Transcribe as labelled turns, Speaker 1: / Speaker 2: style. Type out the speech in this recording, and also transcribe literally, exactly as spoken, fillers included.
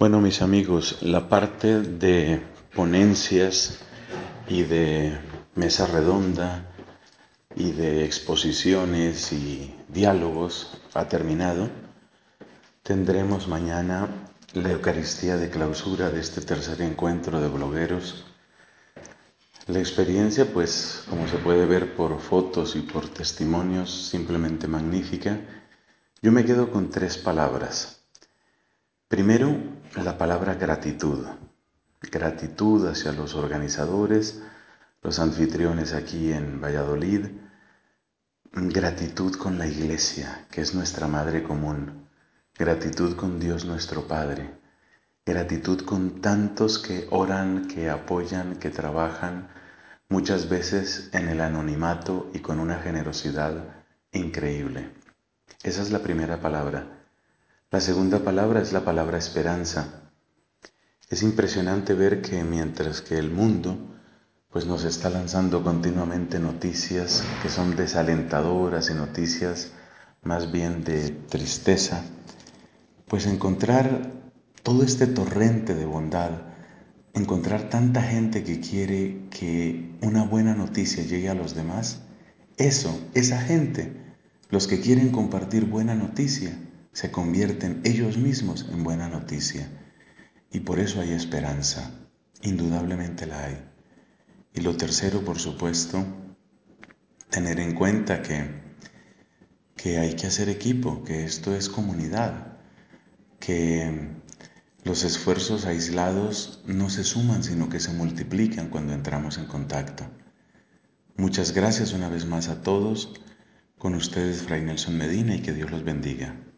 Speaker 1: Bueno, mis amigos, la parte de ponencias y de mesa redonda y de exposiciones y diálogos ha terminado. Tendremos mañana la Eucaristía de clausura de este tercer encuentro de blogueros. La experiencia, pues, como se puede ver por fotos y por testimonios, simplemente magnífica. Yo me quedo con tres palabras. Primero, la palabra gratitud. Gratitud hacia los organizadores, los anfitriones aquí en Valladolid. Gratitud con la Iglesia, que es nuestra madre común. Gratitud con Dios nuestro Padre. Gratitud con tantos que oran, que apoyan, que trabajan, muchas veces en el anonimato y con una generosidad increíble. Esa es la primera palabra. La segunda palabra es la palabra esperanza. Es impresionante ver que mientras que el mundo pues nos está lanzando continuamente noticias que son desalentadoras y noticias más bien de tristeza, pues encontrar todo este torrente de bondad, encontrar tanta gente que quiere que una buena noticia llegue a los demás, eso, esa gente, los que quieren compartir buena noticia, se convierten ellos mismos en buena noticia. Y por eso hay esperanza, indudablemente la hay. Y lo tercero, por supuesto, tener en cuenta que, que hay que hacer equipo, que esto es comunidad, que los esfuerzos aislados no se suman, sino que se multiplican cuando entramos en contacto. Muchas gracias una vez más a todos. Con ustedes, Fray Nelson Medina, y que Dios los bendiga.